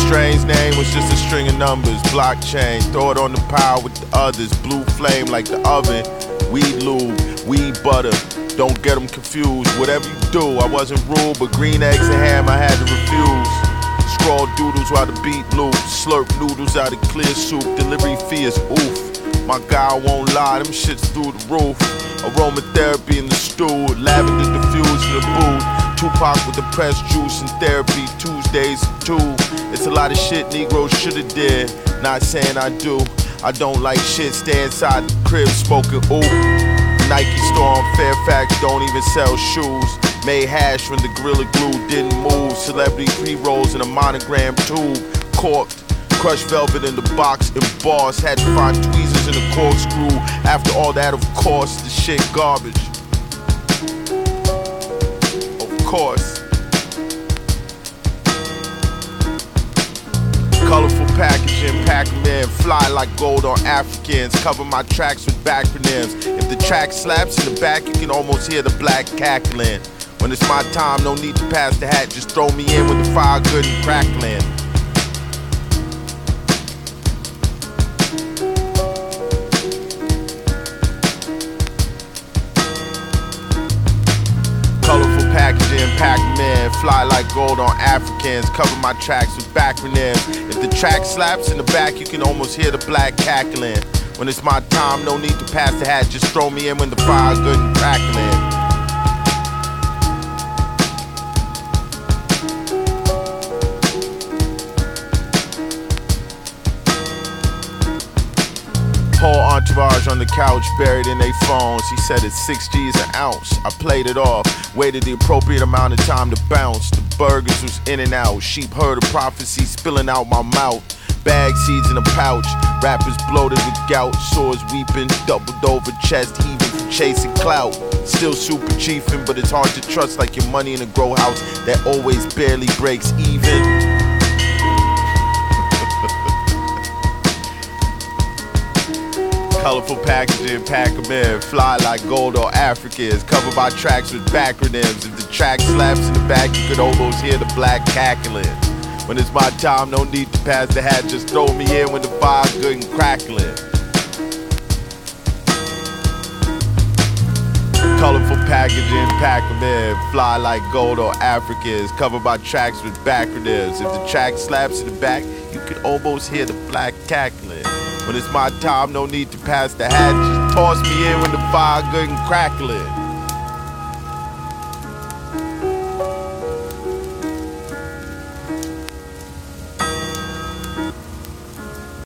Strange name was just a string of numbers. Blockchain, throw it on the pile with the others. Blue flame like the oven. Weed lube, weed butter. Don't get them confused. Whatever you do, I wasn't rude, but green eggs and ham I had to refuse. Scrawl doodles while the beat loop. Slurp noodles out of clear soup. Delivery fee is oof. My guy won't lie, them shits through the roof. Aromatherapy in the stool. Lavender diffused in the booth. Tupac with the pressed juice and therapy. Tuesdays too. It's a lot of shit Negroes shoulda did. Not saying I do. I don't like shit. Stay inside the crib smoking ooh. Nike store on Fairfax don't even sell shoes. Made hash when the Gorilla Glue didn't move. Celebrity pre-rolls in a monogram tube. Corked, crushed velvet in the box embossed. Had to find tweezers in the corkscrew. After all that, of course, the shit garbage. Of course. Colorful packaging, pack 'em in. Fly like gold on Africans. Cover my tracks with backronyms. If the track slaps in the back, you can almost hear the black cackling. When it's my time, no need to pass the hat. Just throw me in with the fire good and crackling. Colorful packaging, pack 'em in. Fly like gold on Africans. Cover my tracks with backronyms. If the track slaps in the back, you can almost hear the black cackling. When it's my time, no need to pass the hat. Just throw me in when the fire good and crackling. Whole entourage on the couch, buried in their phones. He said it's 6 G's an ounce. I played it off, waited the appropriate amount of time to bounce. The burgers was in and out. Sheep heard a prophecy spilling out my mouth. Bag seeds in a pouch. Rappers bloated with gout. Sores weeping, doubled over chest heaving from chasing clout. Still super chiefin', but it's hard to trust like your money in a grow house that always barely breaks even. Colorful packaging, pack 'em in. Fly like gold or Africans. Cover my tracks with backronyms. If the track slaps in the back, you could almost hear the black cackling. When it's my time, no need to pass the hat. Just throw me in when the fire good and crackling. Colorful packaging, pack 'em in. Fly like gold or Africans. Cover my tracks with backronyms. If the track slaps in the back, you can almost hear the black cackling. When it's my time, no need to pass the hat. Just toss me in when the fire good and crackling.